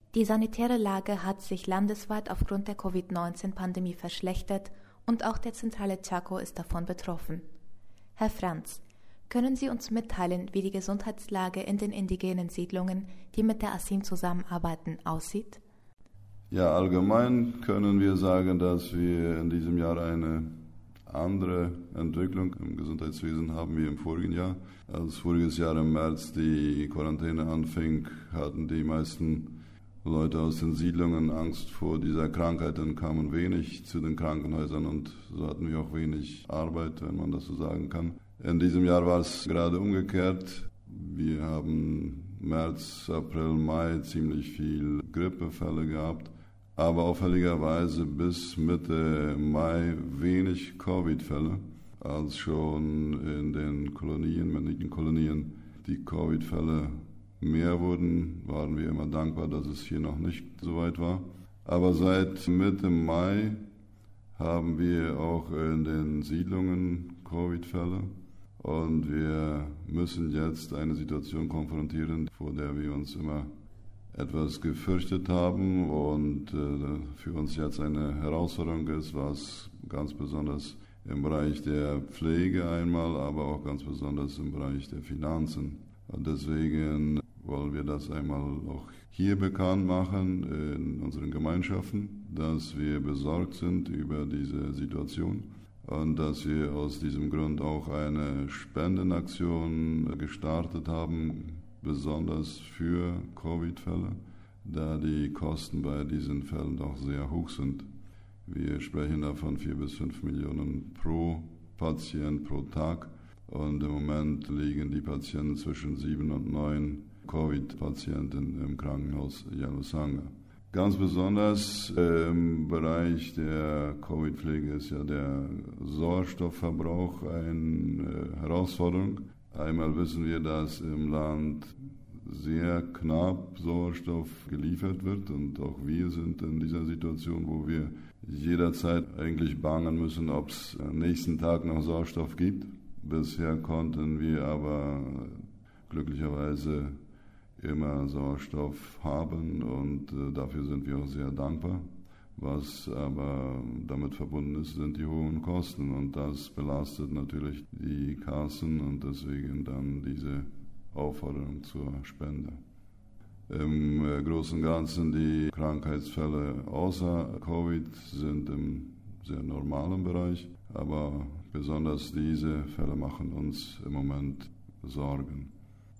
Die sanitäre Lage hat sich landesweit aufgrund der Covid-19-Pandemie verschlechtert und auch der zentrale Chaco ist davon betroffen. Herr Franz, können Sie uns mitteilen, wie die Gesundheitslage in den indigenen Siedlungen, die mit der ASIM zusammenarbeiten, aussieht? Ja, allgemein können wir sagen, dass wir in diesem Jahr eine andere Entwicklung im Gesundheitswesen haben wie im vorigen Jahr. Als voriges Jahr im März die Quarantäne anfing, hatten die meisten Leute aus den Siedlungen Angst vor dieser Krankheit und kamen wenig zu den Krankenhäusern und so hatten wir auch wenig Arbeit, wenn man das so sagen kann. In diesem Jahr war es gerade umgekehrt. Wir haben März, April, Mai ziemlich viel Grippefälle gehabt, aber auffälligerweise bis Mitte Mai wenig Covid-Fälle. Als schon in den Kolonien, männlichen Kolonien, die Covid-Fälle mehr wurden, waren wir immer dankbar, dass es hier noch nicht so weit war. Aber seit Mitte Mai haben wir auch in den Siedlungen Covid-Fälle. Und wir müssen jetzt eine Situation konfrontieren, vor der wir uns immer etwas gefürchtet haben und für uns jetzt eine Herausforderung ist, was ganz besonders im Bereich der Pflege einmal, aber auch ganz besonders im Bereich der Finanzen. Und deswegen wollen wir das einmal auch hier bekannt machen in unseren Gemeinschaften, dass wir besorgt sind über diese Situation. Und dass wir aus diesem Grund auch eine Spendenaktion gestartet haben, besonders für Covid-Fälle, da die Kosten bei diesen Fällen doch sehr hoch sind. Wir sprechen davon 4 bis 5 Millionen pro Patient pro Tag und im Moment liegen die Patienten zwischen 7 und 9 Covid-Patienten im Krankenhaus Yalusanga. Ganz besonders im Bereich der Covid-Pflege ist ja der Sauerstoffverbrauch eine Herausforderung. Einmal wissen wir, dass im Land sehr knapp Sauerstoff geliefert wird und auch wir sind in dieser Situation, wo wir jederzeit eigentlich bangen müssen, ob es am nächsten Tag noch Sauerstoff gibt. Bisher konnten wir aber glücklicherweise immer Sauerstoff haben und dafür sind wir auch sehr dankbar. Was aber damit verbunden ist, sind die hohen Kosten und das belastet natürlich die Kassen und deswegen dann diese Aufforderung zur Spende. Im Großen und Ganzen die Krankheitsfälle außer Covid sind im sehr normalen Bereich, aber besonders diese Fälle machen uns im Moment Sorgen.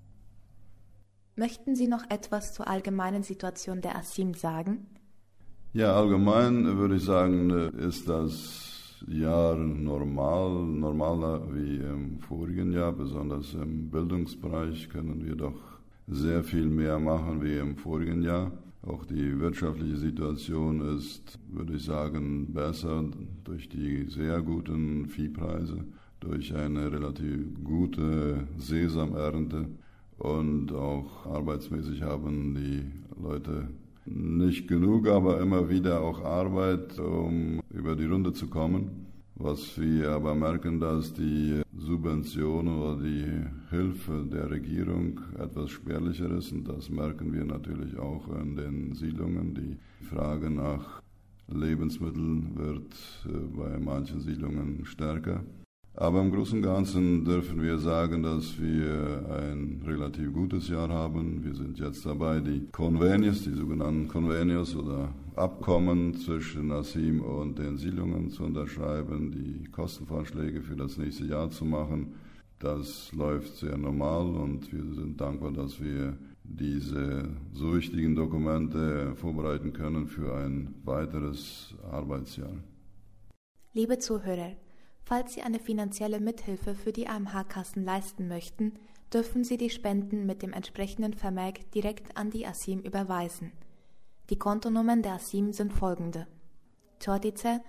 Möchten Sie noch etwas zur allgemeinen Situation der ASIM sagen? Ja, allgemein würde ich sagen, ist das Jahr normaler wie im vorigen Jahr. Besonders im Bildungsbereich können wir doch sehr viel mehr machen wie im vorigen Jahr. Auch die wirtschaftliche Situation ist, würde ich sagen, besser durch die sehr guten Viehpreise, durch eine relativ gute Sesamernte. Und auch arbeitsmäßig haben die Leute nicht genug, aber immer wieder auch Arbeit, um über die Runde zu kommen. Was wir aber merken, dass die Subventionen oder die Hilfe der Regierung etwas spärlicher ist. Und das merken wir natürlich auch in den Siedlungen. Die Frage nach Lebensmitteln wird bei manchen Siedlungen stärker. Aber im Großen und Ganzen dürfen wir sagen, dass wir ein relativ gutes Jahr haben. Wir sind jetzt dabei, die Convenios, die sogenannten Convenios oder Abkommen zwischen ASIM und den Siedlungen zu unterschreiben, die Kostenvorschläge für das nächste Jahr zu machen. Das läuft sehr normal und wir sind dankbar, dass wir diese so wichtigen Dokumente vorbereiten können für ein weiteres Arbeitsjahr. Liebe Zuhörer, falls Sie eine finanzielle Mithilfe für die AMH-Kassen leisten möchten, dürfen Sie die Spenden mit dem entsprechenden Vermerk direkt an die ASIM überweisen. Die Kontonummern der ASIM sind folgende: Chortice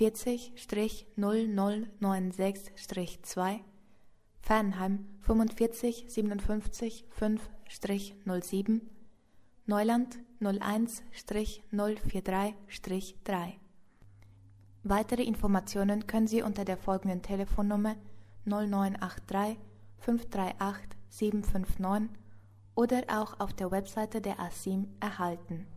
40-0096-2, Fernheim 45 57 5-07, Neuland 01-043-3. Weitere Informationen können Sie unter der folgenden Telefonnummer 0983 538 759 oder auch auf der Webseite der ASIM erhalten.